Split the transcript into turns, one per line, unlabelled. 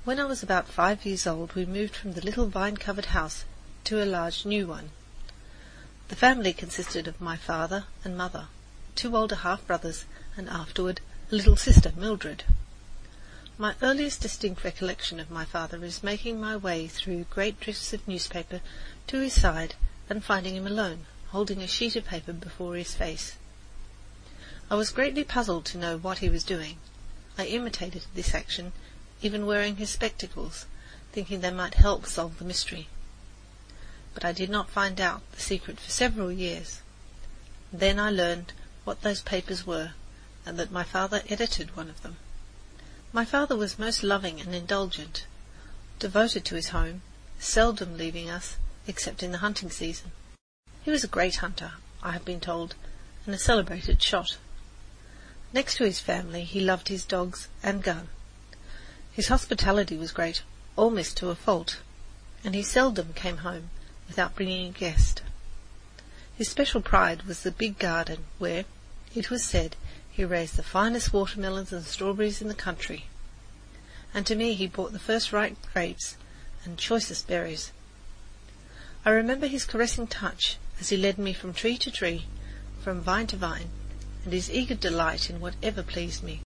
When I was about 5 years old, we moved from the little vine-covered house to a large new one. The family consisted of my father and mother, 2 older half-brothers, and afterward a little sister, Mildred. My earliest distinct recollection of my father is making my way through great drifts of newspaper to his side and finding him alone, holding a sheet of paper before his face. I was greatly puzzled to know what he was doing. I imitated this action, even wearing his spectacles, thinking they might help solve the mystery. But I did not find out the secret for several years. Then I learned what those papers were, and that my father edited one of them. My father was most loving and indulgent, devoted to his home, seldom leaving us except in the hunting season. He was a great hunter, I have been told, and a celebrated shot. Next to his family, he loved his dogs and gun. His hospitality was great, almost to a fault, and he seldom came home without bringing a guest. His special pride was the big garden where, it was said, he raised the finest watermelons and strawberries in the country, and to me he brought the first ripe grapes and choicest berries. I remember his caressing touch as he led me from tree to tree, from vine to vine, and his eager delight in whatever pleased me.